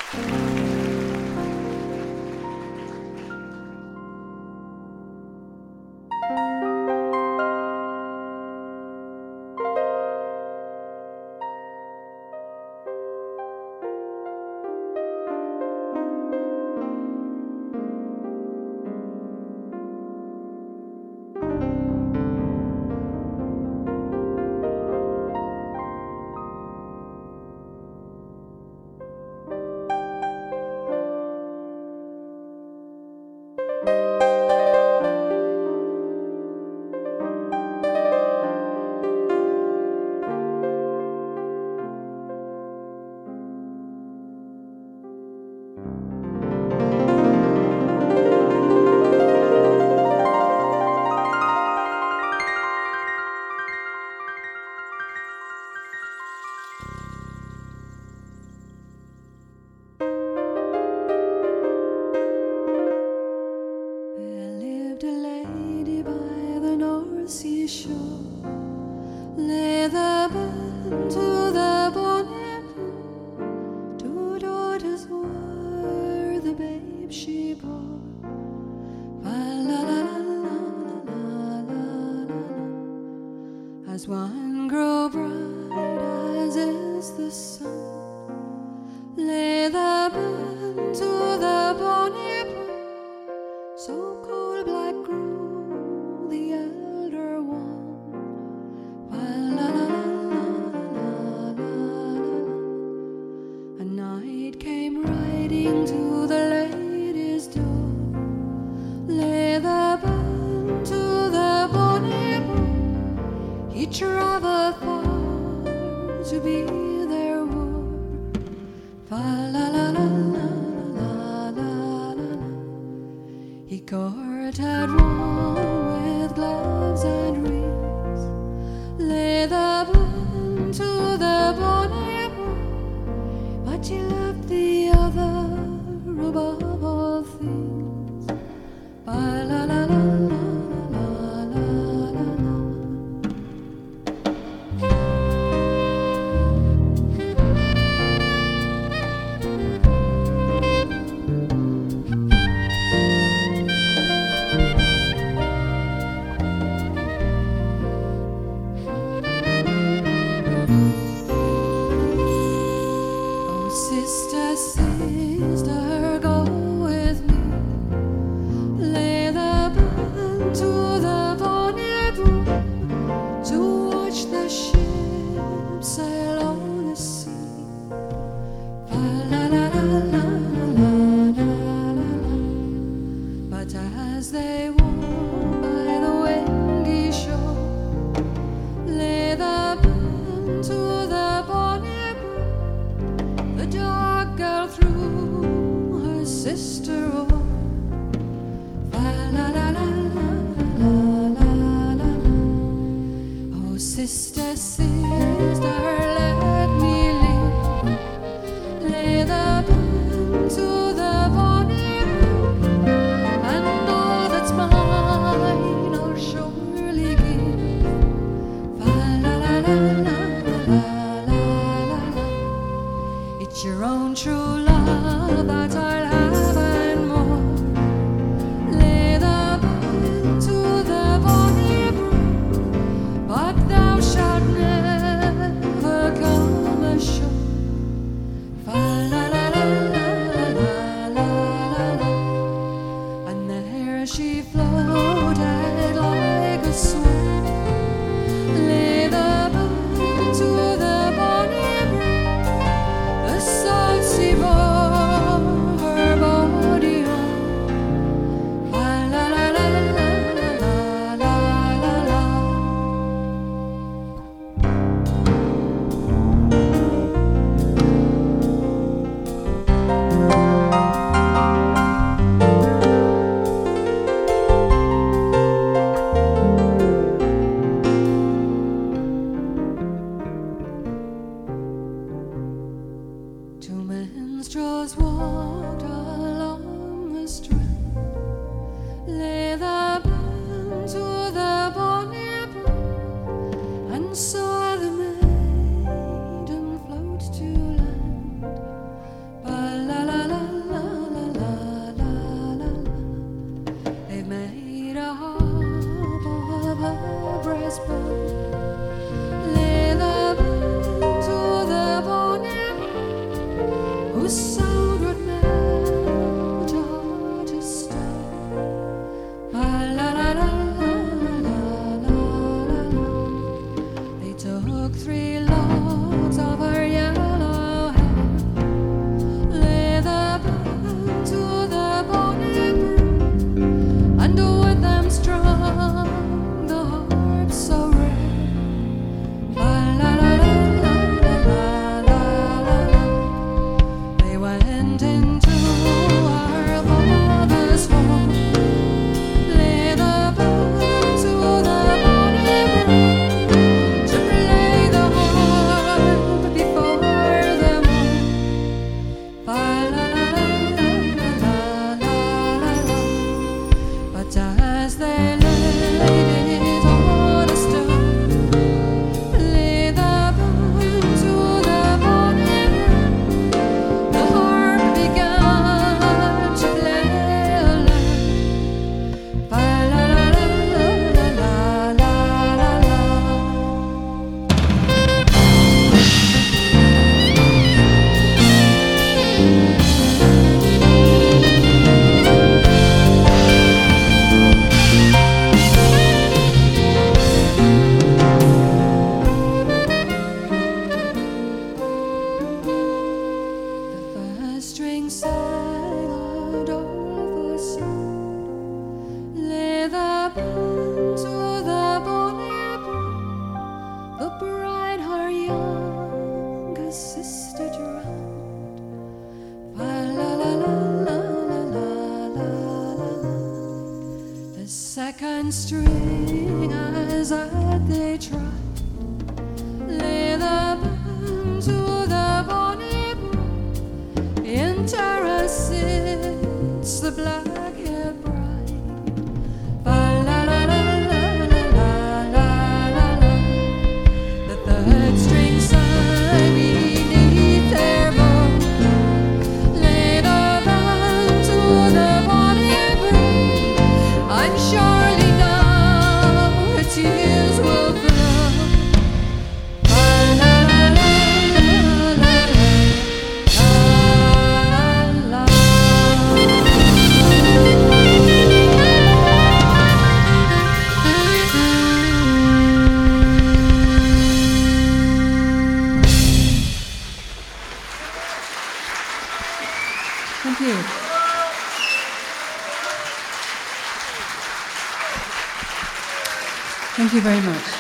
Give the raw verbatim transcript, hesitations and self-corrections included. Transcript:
As one grew bright as is the sun, lay the burden to the bonny brook. So coal black grew the elder one. La la la la la la la. A night came riding to the lady's door. Lay the burden to the bonny brook. He travelled far to be their ward. Fa la la la la la la la. He courted one with gloves and rings. Lay the burden to the bonny brook, but he loved the other above all things. Fa la la la la. Sister, sister, go with me. Lay the burden to the bonny brook, to watch the ships sail on the sea. La la la la la la la. But as they walk by the windy shore, lay the burden to the bonny brook. The dark girl threw her sister oar. La la la la la la la la. Oh, sister, sister, let me live. Lay the burden to the bonny brook, and all that's mine I'll surely give. La la la la la la la. It's your own true love that I'll have and more. Lay the burden to the bonny brook, but thou shalt never come ashore. Fa la la la la la la la. And there she floated like a swan. Lay the burden to the bonny brook. The salt sea bore her body on. La la la la la la la la. Two minstrels walked along the strand. Lay the burden to the bonny brook, and saw the maiden float to land. Ba la whose sound would melt a heart of stone. Ah, la la la la la la la la. They took three logs of her yellow hair, lay the band to the bonny brook, and with them strung the harp so rare. Ah, la la la la la la la la. They went into our father's home, lay the band to the bonny brook, to play the harp before them all. Ah, la la la la la la la la. But as they laid it on a stone, lay the band to the bonny brook, the harp began to play aloud. Ah, la la la la la la la la. The first string sang a doleful song, lay the band to the bonny brook, the bride her youngest sister drowned. Ah, la la la la la la la la la. The second string, as they tried, lay the band to the bonny brook, in terror sits the black-haired bride. Ah, la la la la la la la la. The third string sang beneath their bow, lay the band to the bonny brook, and surely now her tears will flow. Ah, la la la la la la la la. Thank you. Thank you very much.